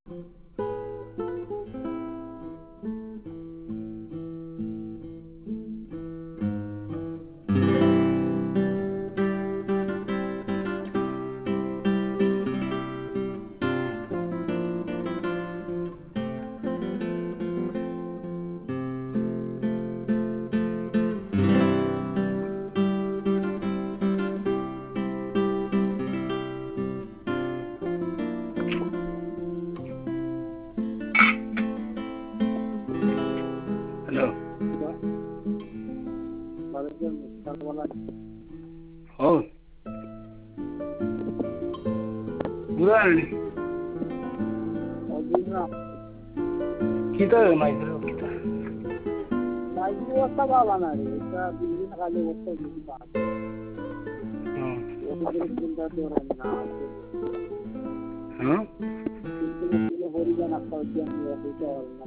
hello हो बुरा kita maestro kita lagi wasta bala na rin sa bili na kali wasta dito ba wasta din da doran na itu horigan apa yang dia bicara na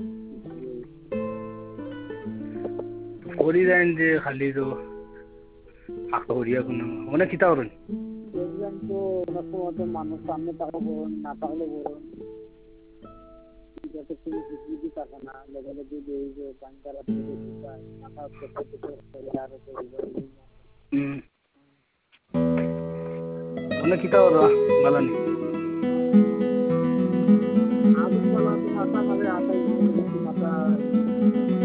horigan je khali do aku horia kuno mana kita orang horigan to naso to manu samne taka boron na takle boron जैसे कि बिजली का करना level के जो बंदर अपने का नाका के यार को mana kita orang malan आप वाला तो आता है आता है